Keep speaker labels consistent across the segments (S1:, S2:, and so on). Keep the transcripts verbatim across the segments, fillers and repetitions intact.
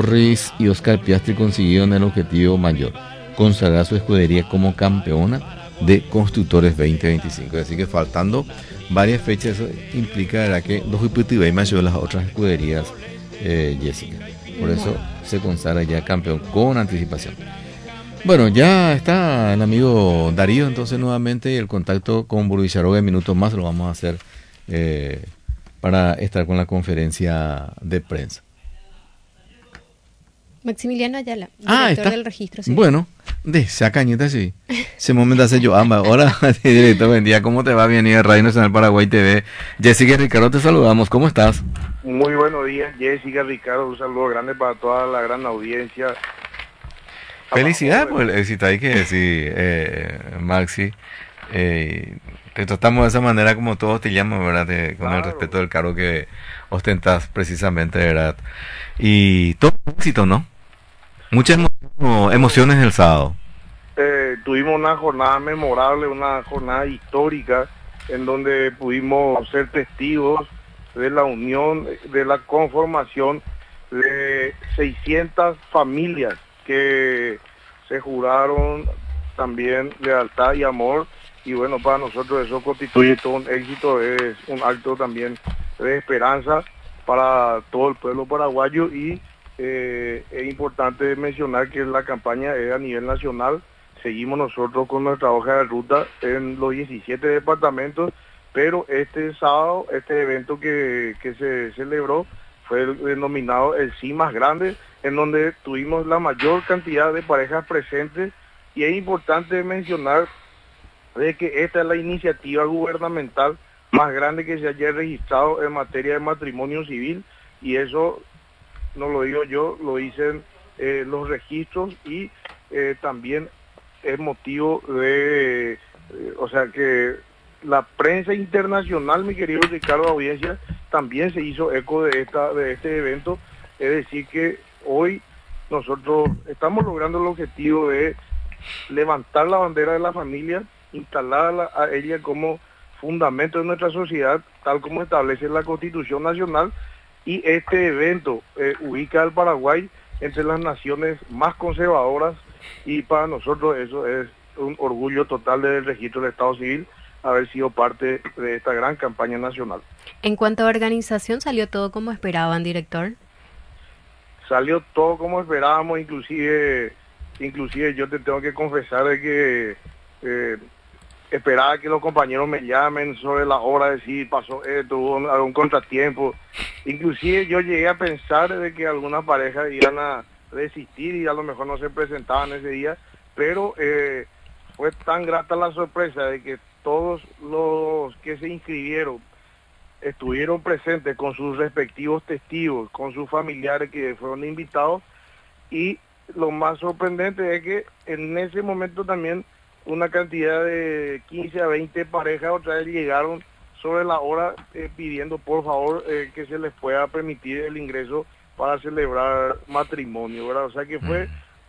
S1: Torres y Oscar Piastri consiguieron el objetivo mayor, consagrar su escudería como campeona de constructores veinte veinticinco. Así que faltando varias fechas, eso implica, ¿verdad?, que los Iputibay más de las otras escuderías, eh, Jessica. Por eso se consagra ya campeón con anticipación. Bueno, ya está el amigo Darío, entonces nuevamente el contacto con Burdicharoga en minutos más lo vamos a hacer eh, para estar con la conferencia de prensa.
S2: Maximiliano Ayala, director
S1: ah, está.
S2: del registro civil.
S1: Bueno, de esa cañita sí. Ese momento hace yo ambas. Hola, director, buen día. ¿Cómo te va? Bienvenido a Radio Nacional Paraguay T V. Jessica y Ricardo, te saludamos. ¿Cómo estás?
S3: Muy buenos días, Jessica, Ricardo. Un saludo grande para toda la gran audiencia.
S1: Felicidades por el éxito, hay que decir, eh, Maxi. Eh, te tratamos de esa manera como todos te llaman, ¿verdad? De, con claro. El respeto del cargo que ostentas precisamente, ¿verdad? Y todo éxito, ¿no? Muchas emo emociones el sábado.
S3: Eh, tuvimos una jornada memorable, una jornada histórica, en donde pudimos ser testigos de la unión, de la conformación de seiscientas familias que se juraron también lealtad y amor, y bueno, para nosotros eso constituye todo un éxito, es un acto también de esperanza para todo el pueblo paraguayo. Y eh, es importante mencionar que la campaña es a nivel nacional. Seguimos nosotros con nuestra hoja de ruta en los diecisiete departamentos, pero este sábado, este evento que, que se celebró fue el denominado el Sí Más Grande, en donde tuvimos la mayor cantidad de parejas presentes. Y es importante mencionar de que esta es la iniciativa gubernamental más grande que se haya registrado en materia de matrimonio civil, y eso no lo digo yo, lo dicen eh, los registros, y eh, también es motivo de, eh, o sea que la prensa internacional, mi querido Ricardo, audiencia, también se hizo eco de esta de este evento. Es decir que hoy nosotros estamos logrando el objetivo de levantar la bandera de la familia, instalarla a ella como fundamento de nuestra sociedad, tal como establece la Constitución Nacional, y este evento eh, ubica al Paraguay entre las naciones más conservadoras, y para nosotros eso es un orgullo total del registro del Estado Civil haber sido parte de esta gran campaña nacional.
S2: En cuanto a organización, ¿salió todo como esperaban, director?
S3: Salió todo como esperábamos, inclusive inclusive yo te tengo que confesar de que eh, esperaba que los compañeros me llamen sobre la hora de si pasó esto, hubo algún contratiempo. Inclusive yo llegué a pensar de que algunas parejas iban a resistir y a lo mejor no se presentaban ese día, pero eh, fue tan grata la sorpresa de que todos los que se inscribieron estuvieron presentes con sus respectivos testigos, con sus familiares que fueron invitados, y lo más sorprendente es que en ese momento también una cantidad de quince a veinte parejas otra vez llegaron sobre la hora eh, pidiendo por favor eh, que se les pueda permitir el ingreso para celebrar matrimonio, ¿verdad? O sea que fue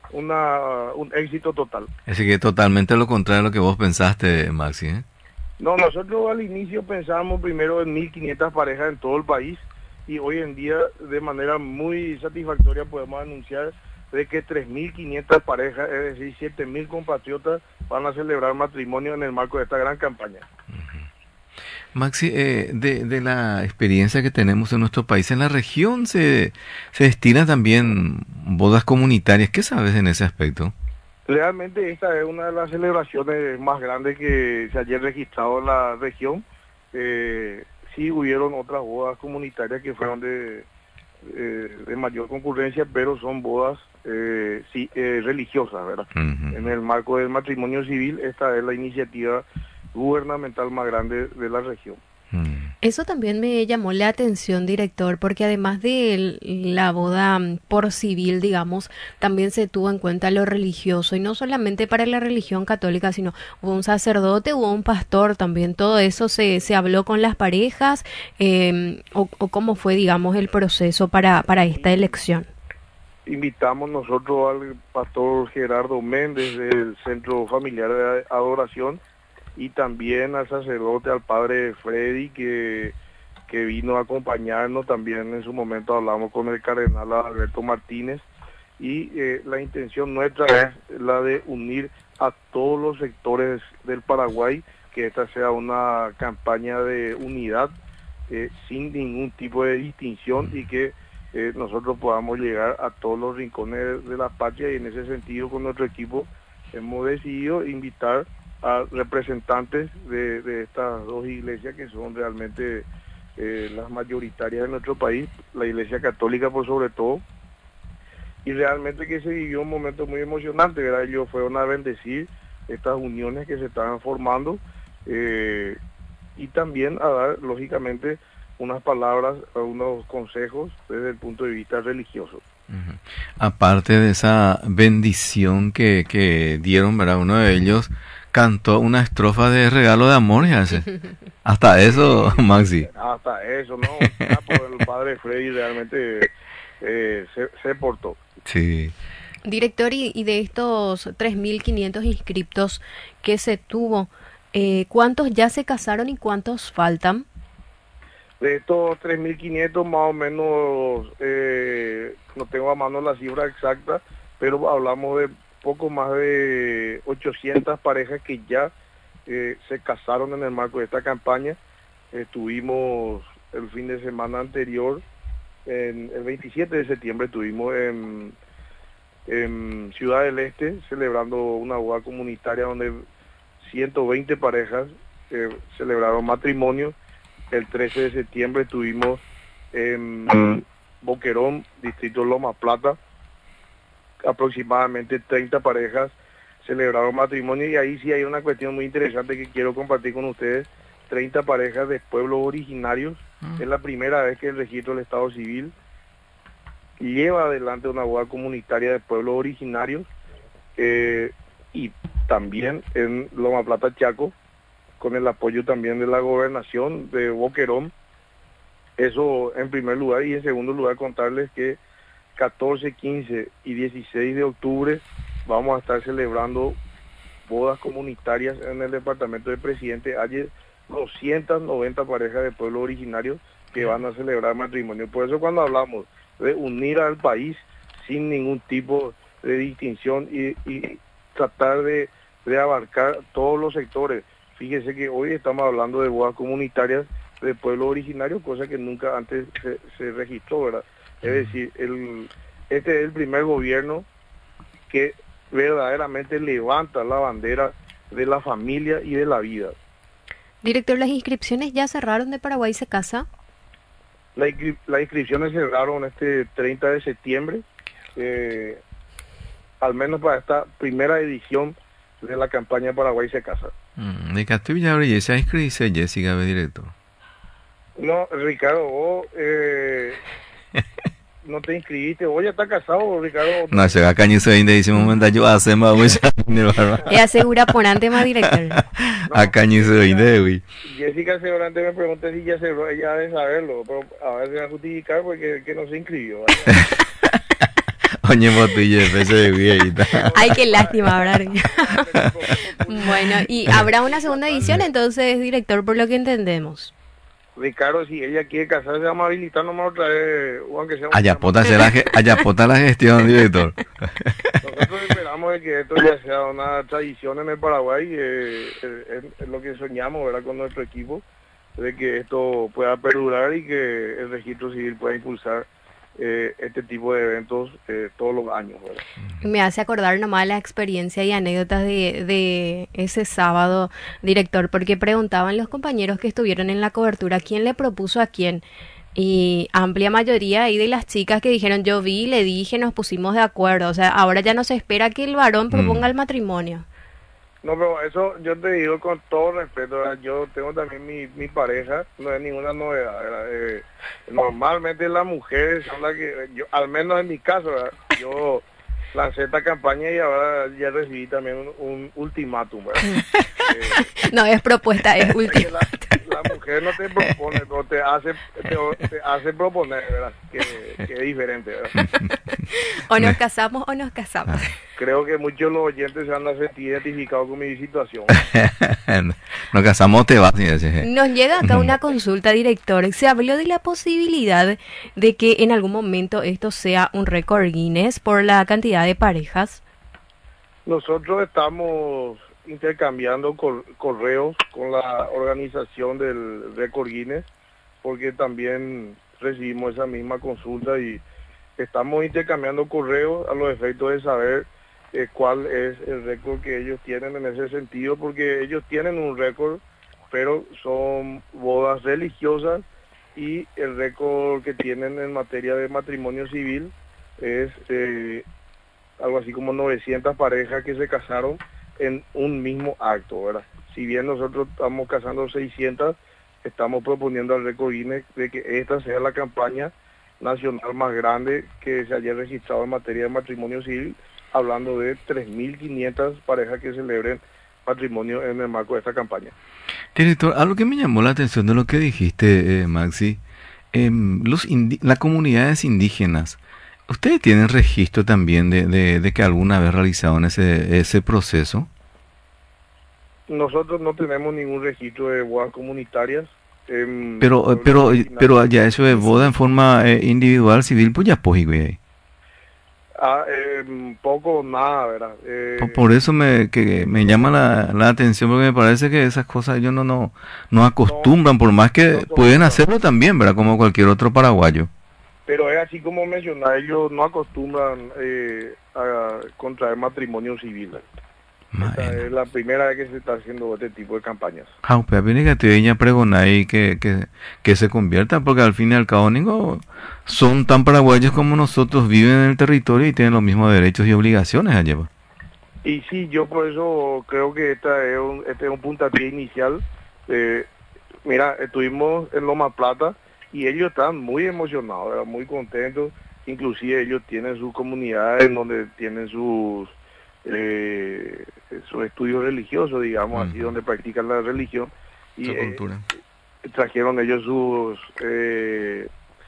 S3: una un éxito total.
S1: Así que totalmente lo contrario a lo que vos pensaste, Maxi, ¿eh?
S3: No, nosotros al inicio pensábamos primero en mil quinientas parejas en todo el país, y hoy en día de manera muy satisfactoria podemos anunciar de que tres mil quinientas parejas, es decir, siete mil compatriotas van a celebrar matrimonio en el marco de esta gran campaña.
S1: Maxi, eh, de, de la experiencia que tenemos en nuestro país, en la región se, se destinan también bodas comunitarias. ¿Qué sabes en ese aspecto?
S3: Realmente esta es una de las celebraciones más grandes que se haya registrado en la región. Eh, sí hubieron otras bodas comunitarias que fueron de, eh, de mayor concurrencia, pero son bodas eh, sí, eh, religiosas, ¿verdad? Uh-huh. En el marco del matrimonio civil, esta es la iniciativa gubernamental más grande de la región.
S2: Eso también me llamó la atención, director, porque además de la boda por civil, digamos, también se tuvo en cuenta lo religioso, y no solamente para la religión católica, sino hubo un sacerdote, hubo un pastor también. Todo eso se, se habló con las parejas, eh, o, o cómo fue, digamos, el proceso para, para esta elección.
S3: Invitamos nosotros al pastor Gerardo Méndez del Centro Familiar de Adoración, y también al sacerdote, al padre Freddy, que, que vino a acompañarnos. También en su momento hablamos con el cardenal Alberto Martínez, y eh, la intención nuestra es la de unir a todos los sectores del Paraguay, que esta sea una campaña de unidad eh, sin ningún tipo de distinción, y que eh, nosotros podamos llegar a todos los rincones de la patria. Y en ese sentido, con nuestro equipo hemos decidido invitar a representantes de, de estas dos iglesias, que son realmente eh, las mayoritarias de nuestro país, la Iglesia Católica por sobre todo, y realmente que se vivió un momento muy emocionante, ¿verdad? Ellos fueron a bendecir estas uniones que se estaban formando, eh, y también a dar, lógicamente, unas palabras, unos consejos desde el punto de vista religioso.
S1: Uh-huh. Aparte de esa bendición que, que dieron, ¿verdad? Uno de ellos cantó una estrofa de regalo de amor, ya sé. Hasta eso, Maxi.
S3: Hasta eso, ¿no? Por el padre Freddy realmente eh, se, se portó.
S1: Sí.
S2: Director, y, y de estos tres mil quinientos inscriptos que se tuvo, eh, ¿cuántos ya se casaron y cuántos faltan?
S3: De estos tres mil quinientos más o menos, eh, no tengo a mano la cifra exacta, pero hablamos de poco más de ochocientas parejas que ya eh, se casaron en el marco de esta campaña. Estuvimos el fin de semana anterior, en el veintisiete de septiembre, estuvimos en, en Ciudad del Este celebrando una boda comunitaria donde ciento veinte parejas eh, celebraron matrimonio. El trece de septiembre estuvimos en Boquerón, distrito Loma Plata, aproximadamente treinta parejas celebraron matrimonio, y ahí sí hay una cuestión muy interesante que quiero compartir con ustedes. Treinta parejas de pueblos originarios. Es la primera vez que el registro del Estado Civil lleva adelante una boda comunitaria de pueblos originarios, eh, y también en Loma Plata, Chaco, con el apoyo también de la gobernación de Boquerón. Eso en primer lugar. Y en segundo lugar, contarles que catorce, quince y dieciséis de octubre vamos a estar celebrando bodas comunitarias en el departamento del presidente. Hay doscientas noventa parejas de pueblos originarios que van a celebrar matrimonio. Por eso, cuando hablamos de unir al país sin ningún tipo de distinción y, y tratar de, de abarcar todos los sectores. Fíjese que hoy estamos hablando de bodas comunitarias de pueblos originarios, cosa que nunca antes se, se registró, ¿verdad? Es decir, el, este es el primer gobierno que verdaderamente levanta la bandera de la familia y de la vida.
S2: Director, ¿las inscripciones ya cerraron de Paraguay se casa?
S3: La, las inscripciones cerraron este treinta de septiembre, eh, al menos para esta primera edición de la campaña Paraguay se casa.
S1: Mm, ¿de qué ya abre esa inscripción, Jessica, director?
S3: No, Ricardo, vos eh, no te inscribiste, vos ya estás casado, Ricardo.
S1: No, se va a cañarse de ese momento, yo hace más mucha dinero.
S2: Es asegura ponante más, director.
S1: A cañarse de güey.
S3: Jessica seguramente me pregunta si ya cerró, ella debe saberlo, pero a ver si va a justificar porque que no se inscribió.
S1: Oye, botella, ese de viejita.
S2: Ay, qué lástima, ¿verdad? Bueno, y habrá una segunda edición entonces, director, por lo que entendemos.
S3: Ricardo, si ella quiere casarse, vamos a habilitar nomás otra vez, aunque sea...
S1: Ayapota la, Ayapota la gestión, director.
S3: Nosotros esperamos de que esto ya sea una tradición en el Paraguay, eh, es, es lo que soñamos, ¿verdad?, con nuestro equipo, de que esto pueda perdurar y que el registro civil pueda impulsar eh, este tipo de eventos eh, todos los años, ¿verdad?
S2: Me hace acordar nomás la experiencia y anécdotas de, de ese sábado, director, porque preguntaban los compañeros que estuvieron en la cobertura quién le propuso a quién, y amplia mayoría ahí de las chicas que dijeron yo vi, le dije, nos pusimos de acuerdo. O sea, ahora ya no se espera que el varón proponga mm. el matrimonio.
S3: No, pero eso yo te digo con todo respeto, ¿verdad? Yo tengo también mi, mi pareja, no es ninguna novedad, ¿verdad? Eh, normalmente las mujeres son las que, yo, al menos en mi caso, ¿verdad?, yo lancé esta campaña y ahora ya recibí también un, un ultimátum, ¿verdad? eh,
S2: no es propuesta, es ultimátum.
S3: La, la mujer no te propone, pero te hace, te, te hace proponer, ¿verdad? Que, que es diferente, ¿verdad?
S2: O nos casamos o nos casamos.
S3: creo que muchos de los oyentes se van a sentir identificados con mi situación.
S1: Nos casamos, te vas.
S2: Nos llega acá una consulta, director. Se habló de la posibilidad de que en algún momento esto sea un récord Guinness por la cantidad de parejas.
S3: Nosotros estamos intercambiando cor correos con la organización del récord Guinness, porque también recibimos esa misma consulta y estamos intercambiando correos a los efectos de saber eh, cuál es el récord que ellos tienen en ese sentido, porque ellos tienen un récord, pero son bodas religiosas, y el récord que tienen en materia de matrimonio civil es eh, algo así como novecientas parejas que se casaron en un mismo acto, ¿verdad? Si bien nosotros estamos casando seiscientas, estamos proponiendo al récord Guinness de que esta sea la campaña nacional más grande que se haya registrado en materia de matrimonio civil, hablando de tres mil quinientas parejas que celebren matrimonio en el marco de esta campaña.
S1: Director, algo que me llamó la atención de lo que dijiste, eh, Maxi, eh, los las comunidades indígenas, ¿ustedes tienen registro también de, de, de que alguna vez realizaron ese, ese proceso?
S3: Nosotros no tenemos ningún registro de bodas comunitarias. Eh,
S1: pero pero pero allá eso de boda en forma eh, individual, civil, pues ya pues, güey.
S3: Ah, eh, poco nada, ¿verdad? Eh,
S1: por, por eso me que me llama la, la atención, porque me parece que esas cosas ellos no no no acostumbran, no, por más que no pueden hacerlo también, ¿verdad? Como cualquier otro paraguayo.
S3: Pero es así como mencionar, ellos no acostumbran eh, a contraer matrimonio civil. Esta es la primera vez que se está haciendo este tipo de campañas.
S1: Ah, pero viene que te ella pregonar y que, que, que se convierta, porque al fin y al cabo ningo, son tan paraguayos como nosotros, viven en el territorio y tienen los mismos derechos y obligaciones allá.
S3: Y sí, yo por eso creo que esta es un, este es un puntapié inicial. Eh, mira, estuvimos en Loma Plata y ellos están muy emocionados, ¿verdad? Muy contentos. Inclusive ellos tienen sus comunidades en donde tienen sus eh, sus estudios religiosos, digamos, uh-huh. así, donde practican la religión, y
S1: su cultura.
S3: Eh, trajeron ellos sus eh,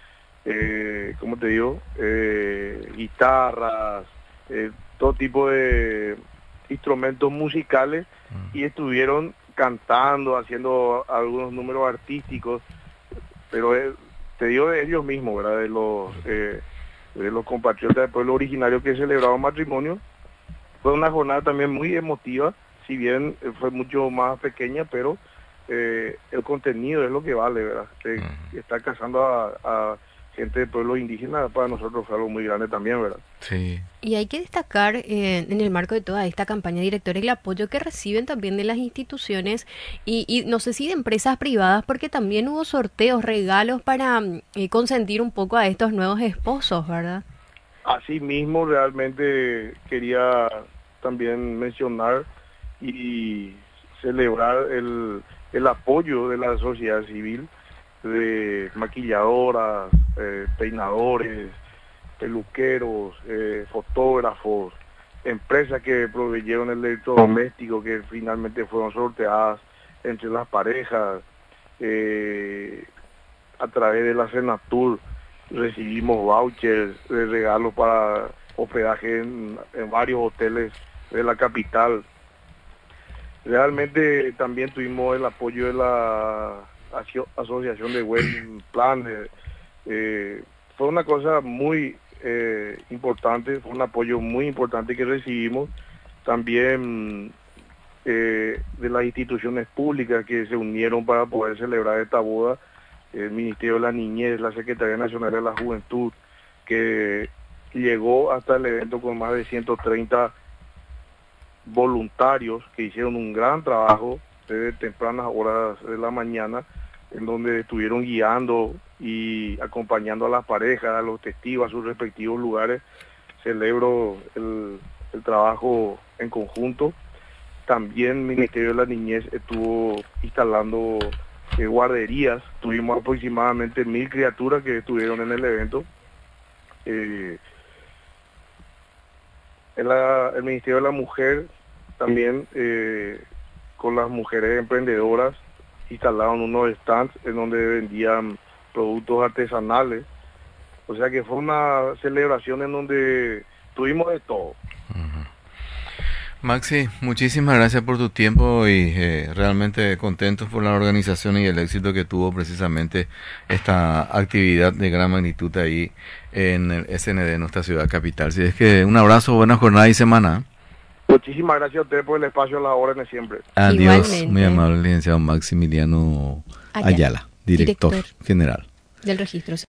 S3: eh, ¿cómo te digo? Eh, guitarras, eh, todo tipo de instrumentos musicales, uh-huh. y estuvieron cantando, haciendo algunos números artísticos, pero eh, te digo de ellos mismos, ¿verdad? De los eh, de los compatriotas del pueblo originario que celebraban matrimonio. Fue una jornada también muy emotiva, si bien eh, fue mucho más pequeña, pero eh, el contenido es lo que vale, ¿verdad? Se, uh-huh. Estar casando a, a gente de pueblos indígenas para nosotros fue algo muy grande también, ¿verdad?
S1: Sí.
S2: Y hay que destacar eh, en el marco de toda esta campaña, director, el apoyo que reciben también de las instituciones y, y no sé si de empresas privadas, porque también hubo sorteos, regalos para eh, consentir un poco a estos nuevos esposos, ¿verdad?
S3: Así mismo, realmente quería también mencionar y celebrar el, el apoyo de la sociedad civil, de maquilladoras, eh, peinadores, peluqueros, eh, fotógrafos, empresas que proveyeron el electrodoméstico que finalmente fueron sorteadas entre las parejas. Eh, a través de la Senatur recibimos vouchers de regalos para hospedaje en, en varios hoteles de la capital. Realmente también tuvimos el apoyo de la aso Asociación de Wedding Planners. Eh, fue una cosa muy eh, importante, fue un apoyo muy importante que recibimos. También eh, de las instituciones públicas que se unieron para poder celebrar esta boda. El Ministerio de la Niñez, la Secretaría Nacional de la Juventud, que llegó hasta el evento con más de ciento treinta voluntarios que hicieron un gran trabajo desde tempranas horas de la mañana, en donde estuvieron guiando y acompañando a las parejas, a los testigos, a sus respectivos lugares. Celebro el, el trabajo en conjunto. También el Ministerio de la Niñez estuvo instalando eh, guarderías. Tuvimos aproximadamente mil criaturas que estuvieron en el evento. Eh, el, el Ministerio de la Mujer también, eh, con las mujeres emprendedoras, instalaron unos stands en donde vendían productos artesanales. O sea que fue una celebración en donde tuvimos de todo.
S1: Maxi, muchísimas gracias por tu tiempo y eh, realmente contentos por la organización y el éxito que tuvo precisamente esta actividad de gran magnitud ahí en el S N D, nuestra ciudad capital. Así es que un abrazo, buena jornada y semana.
S3: Muchísimas gracias a ustedes por el espacio, a las órdenes siempre.
S1: Adiós,
S2: Igualmente.
S1: muy amable licenciado Maximiliano
S2: Ayala,
S1: Ayala, director,
S2: director
S1: general
S2: del registro.